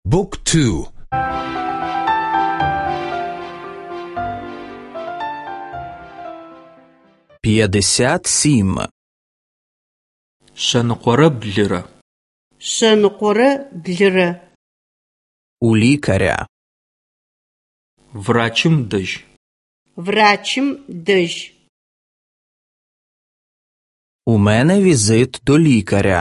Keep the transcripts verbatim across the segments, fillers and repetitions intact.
บุ๊กทูпятьдесят семь Шэныкъорэ блырэ. Шэныкъорэ блырэ. У лікаря. Врачым дэжь. Врачым дэжь. У мене візит до лікаря.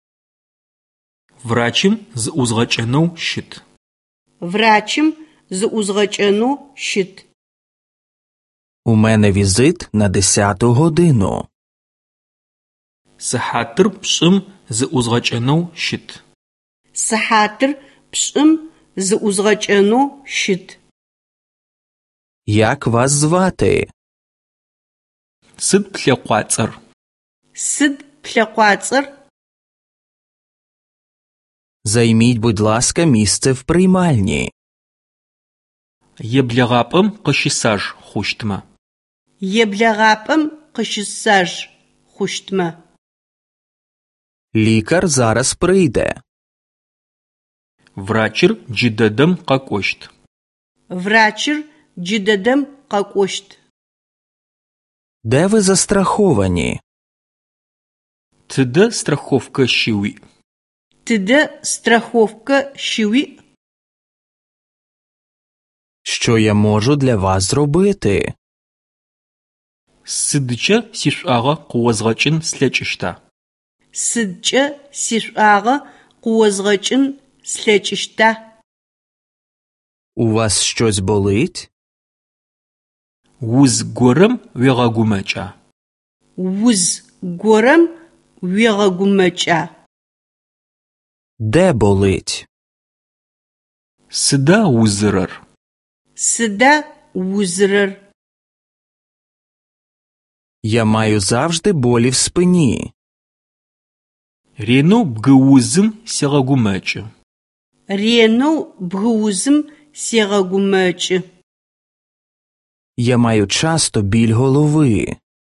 Врачым зыӏузгъэкӏэнэу щыт. Врачым зыӏузгъэкӏэнэу щыт. У мене візит на десяту годину. Сыхьатыр пшӏым зыӏузгъэкӏэнэу щыт. Сыхьатыр пшӏым зыӏузгъэкӏэнэу щыт. Як вас звати? Сыд плъэкъуацӏэр? Сыд плъэкъуацӏэр? Займіть, будь ласка, місце в приймальні. Еблэгъапӏэм къыщысаж хъущтмэ. Еблэгъапӏэм къыщысаж хъущтмэ. Лікар зараз прийде. Врачыр джыдэдэм къэкӏощт. Врачыр джыдэдэм къэкӏощт. Де ви застраховані? Тыдэ страховкэ щыуиӏ? Тыдэ страховкэ щыуиӏ? Що я можу для вас зробити? Сыдкӏэ сишӏуагъэ къыозгъэкӏын слъэкӏыщта? Сыдкӏэ сишӏуагъэ къыозгъэкӏын слъэкӏыщта? У вас щось болить? Уз горэм уегъэгумэкӏа? Уз горэм уегъэгумэкӏа? Де болить? Сыда узырэр? Сыда узырэр? Я маю завжди болі в спині. Ренэу бгыузым сегъэгумэкӏы. Ренэу бгыузым сегъэгумэкӏы. Я маю часто біль голови.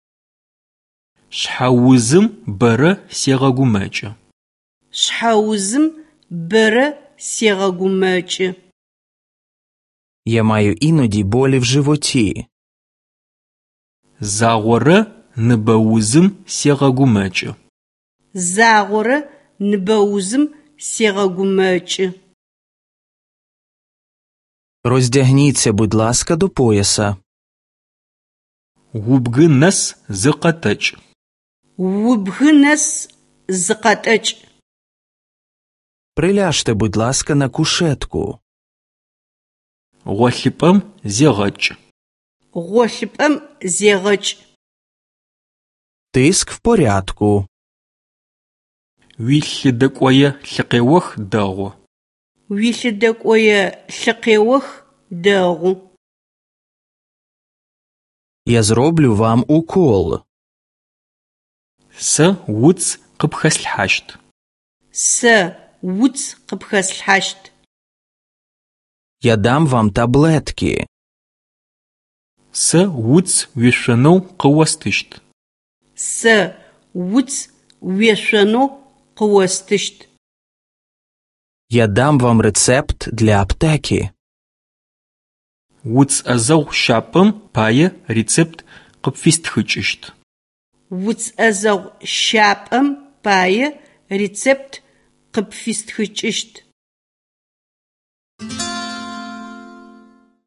Шъхьаузым бэрэ сегъэгумэкӏы. Шъхьаузым бэрэ сегъэгумэкӏы. Я маю іноді болі в животі. Загъорэ ныбэузым сегъэгумэкӏы. Загъорэ ныбэузым сегъэгумэкӏы. Роздягніться, будь ласка, до пояса. Убгы нэс зыкъэтэкӏ. Убгы нэс зыкъэтэкӏ. Приляжте, будь ласка, на кушетку. Гъолъыпӏэм зегъэкӏ. Гъолъыпӏэм зегъэкӏ. Тиск в порядку. Уилъыдэкӏое лъыкъеох дэгъу. Уилъыдэкӏое лъыкъеох дэгъу. Я зроблю вам укол. Сэ уц къыпхэслъхьащт. Сэ уц къыпхэслъхьащт. Я дам вам таблетки. Сэ уц уешъонэу къыостыщт. Сэ уц уешъонэу къыостыщт. Я дам вам рецепт для аптеки. Уцӏэзэгъу щапӏэм пае рецепт къыпфистхыкӏыщт. Уцӏэзэгъу щапӏэм пае рецепт къыпфистхыкӏыщт.